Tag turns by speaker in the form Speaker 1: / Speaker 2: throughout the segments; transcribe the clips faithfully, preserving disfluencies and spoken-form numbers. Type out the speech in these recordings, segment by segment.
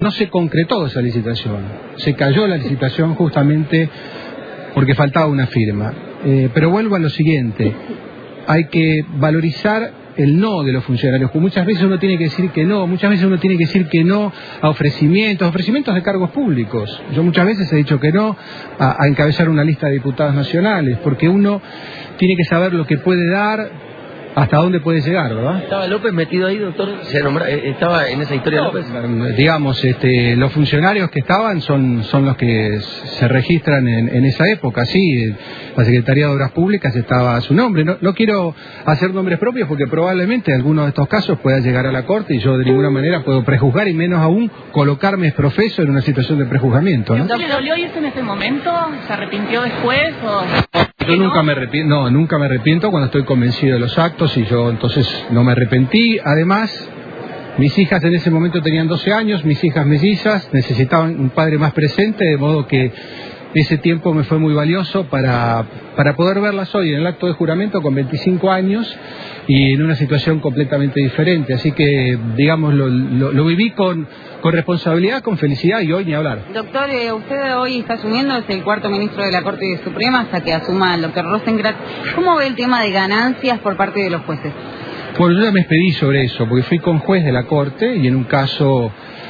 Speaker 1: No se concretó esa licitación, se cayó la licitación justamente porque faltaba una firma. Eh, pero vuelvo a lo siguiente, hay que valorizar el no de los funcionarios, porque muchas veces uno tiene que decir que no, muchas veces uno tiene que decir que no a ofrecimientos, ofrecimientos de cargos públicos. Yo muchas veces he dicho que no a, a encabezar una lista de diputados nacionales, porque uno tiene que saber lo que puede dar, hasta dónde puede llegar, ¿verdad?
Speaker 2: ¿Estaba López metido ahí, doctor? ¿Se nombra, ¿Estaba en esa historia
Speaker 1: no,
Speaker 2: López?
Speaker 1: Digamos, este, los funcionarios que estaban son, son los que se registran en, en esa época, sí. La Secretaría de Obras Públicas estaba a su nombre. No, no quiero hacer nombres propios porque probablemente alguno de estos casos pueda llegar a la Corte y yo de ninguna manera puedo prejuzgar y menos aún colocarme exprofeso en una situación de prejuzgamiento, ¿no?
Speaker 3: ¿Le dolió irse en ese momento? ¿Se arrepintió después? O...
Speaker 1: Yo nunca me arrepiento, no, nunca me arrepiento cuando estoy convencido de los actos y yo entonces no me arrepentí. Además, mis hijas en ese momento tenían doce años, mis hijas mellizas, necesitaban un padre más presente, de modo que ese tiempo me fue muy valioso para, para poder verlas hoy en el acto de juramento con veinticinco años y en una situación completamente diferente. Así que, digamos, lo, lo, lo viví con, con responsabilidad, con felicidad y hoy ni hablar.
Speaker 4: Doctor, eh, usted hoy está asumiendo, es el cuarto ministro de la Corte Suprema hasta que asuma el doctor Rosengrad. ¿Cómo ve el tema de ganancias por parte de los jueces?
Speaker 1: Bueno, yo ya me expedí sobre eso, porque fui con juez de la Corte y en un caso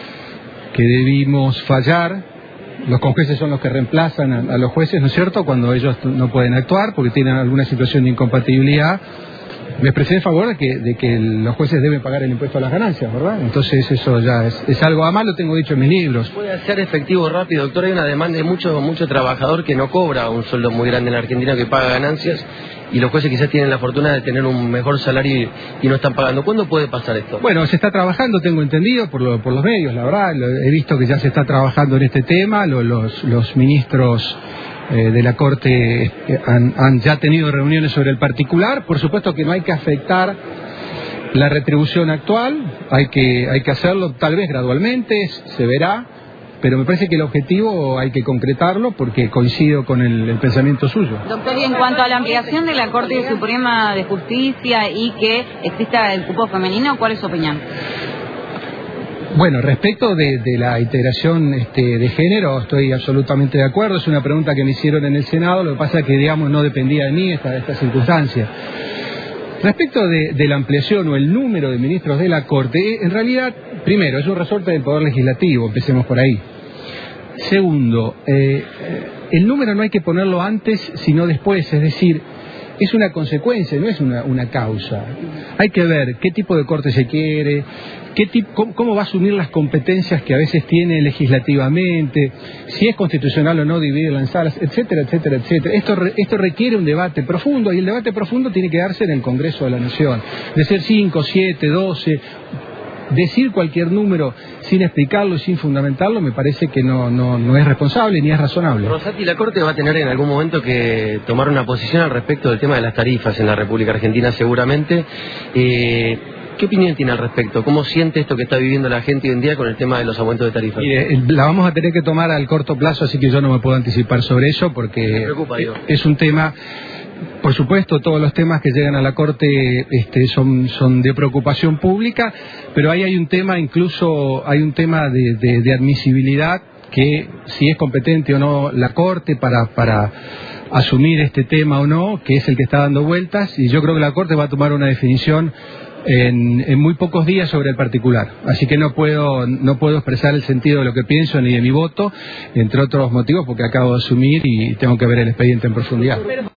Speaker 1: que debimos fallar, los conjueces son los que reemplazan a, a los jueces, ¿no es cierto?, cuando ellos no pueden actuar porque tienen alguna situación de incompatibilidad. Me expresé en favor de que, de que los jueces deben pagar el impuesto a las ganancias, ¿verdad? Entonces eso ya es, es algo, además lo tengo dicho en mis libros.
Speaker 2: ¿Puede ser efectivo rápido, doctor? Hay una demanda de mucho, mucho trabajador que no cobra un sueldo muy grande en Argentina, que paga ganancias, y los jueces quizás tienen la fortuna de tener un mejor salario y, y no están pagando. ¿Cuándo puede pasar esto?
Speaker 1: Bueno, se está trabajando, tengo entendido, por, lo, por los medios, la verdad. Lo, he visto que ya se está trabajando en este tema, lo, los, los ministros Eh, de la Corte eh, han, han ya tenido reuniones sobre el particular. Por supuesto que no hay que afectar la retribución actual, hay que, hay que hacerlo tal vez gradualmente, se verá, pero me parece que el objetivo hay que concretarlo porque coincido con el, el pensamiento suyo.
Speaker 4: Doctor, y en cuanto a la ampliación de la Corte Suprema de Justicia y que exista el cupo femenino, ¿cuál es su opinión?
Speaker 1: Bueno, respecto de, de la integración este, de género, estoy absolutamente de acuerdo. Es una pregunta que me hicieron en el Senado, lo que pasa es que, digamos, no dependía de mí esta, esta circunstancia. Respecto de, de la ampliación o el número de ministros de la Corte, en realidad, primero, es un resorte del Poder Legislativo, empecemos por ahí. Segundo, eh, el número no hay que ponerlo antes, sino después, es decir, es una consecuencia, no es una, una causa. Hay que ver qué tipo de corte se quiere, qué tipo, cómo, cómo va a asumir las competencias que a veces tiene legislativamente, si es constitucional o no dividirla en salas, etcétera, etcétera, etcétera. Esto, esto requiere un debate profundo y el debate profundo tiene que darse en el Congreso de la Nación. De ser cinco, siete, doce... Decir cualquier número sin explicarlo y sin fundamentarlo me parece que no, no, no es responsable ni es razonable.
Speaker 2: Rosati, la Corte va a tener en algún momento que tomar una posición al respecto del tema de las tarifas en la República Argentina seguramente. Eh, ¿Qué opinión tiene al respecto? ¿Cómo siente esto que está viviendo la gente hoy en día con el tema de los aumentos de tarifas?
Speaker 1: Mire, la vamos a tener que tomar al corto plazo, así que yo no me puedo anticipar sobre eso porque
Speaker 2: me preocupa, digo.
Speaker 1: Es un tema... Por supuesto, todos los temas que llegan a la Corte este, son, son de preocupación pública, pero ahí hay un tema, incluso hay un tema de, de, de admisibilidad, que si es competente o no la Corte para, para asumir este tema o no, que es el que está dando vueltas, y yo creo que la Corte va a tomar una definición en, en muy pocos días sobre el particular. Así que no puedo, no puedo expresar el sentido de lo que pienso ni de mi voto, entre otros motivos porque acabo de asumir y tengo que ver el expediente en profundidad.